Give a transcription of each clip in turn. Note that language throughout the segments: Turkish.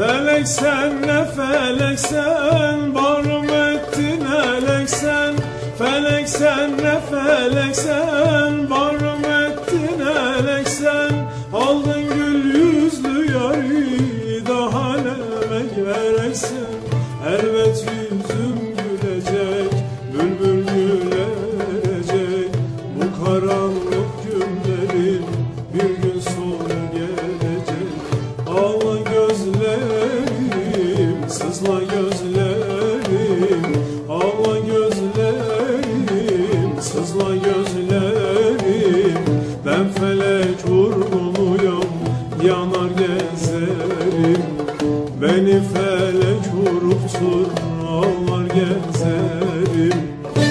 Felek sen ne felek sen, barım ettin elek sen. Felek sen ne felek sen, barım ettin elek sen. Aldın gül yüzlü yari, daha ne emek vereksen. Elbet yüzüm gülecek, bülbül gülecek. Bu karanlık günlerin bir gün sonu gelecek. Ağla gözlerim, sızla gözlerim. Ağla gözlerim, sızla gözlerim. Ben felek vurgunuyum, yanar gezerim. Beni felek vuruptur, ağlar gezerim.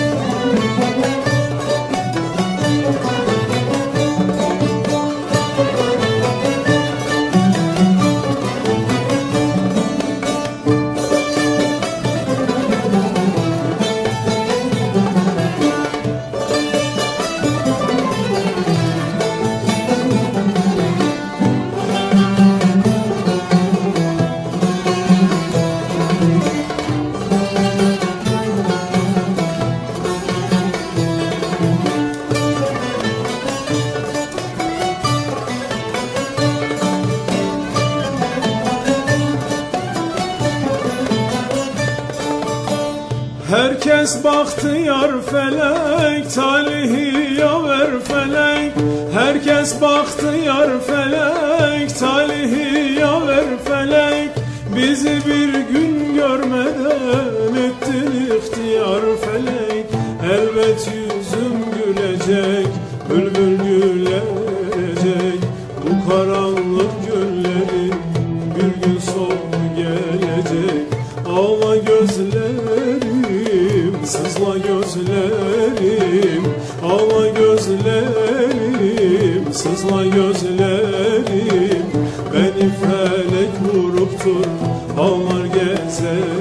Herkes baktı yar felek, talihi yaver felek. Herkes baktı yar felek, talihi yaver felek. Bizi bir gün görmeden ettin ihtiyar felek. Elbet yüzüm gülecek, bülbül gülecek. Bu karanlık günlerin bir gün sonu gelecek. Ağla gözlerim, sızla gözlerim. Ağla gözlerim, sızla gözlerim. Beni felek vuruptur, ağlar gezer.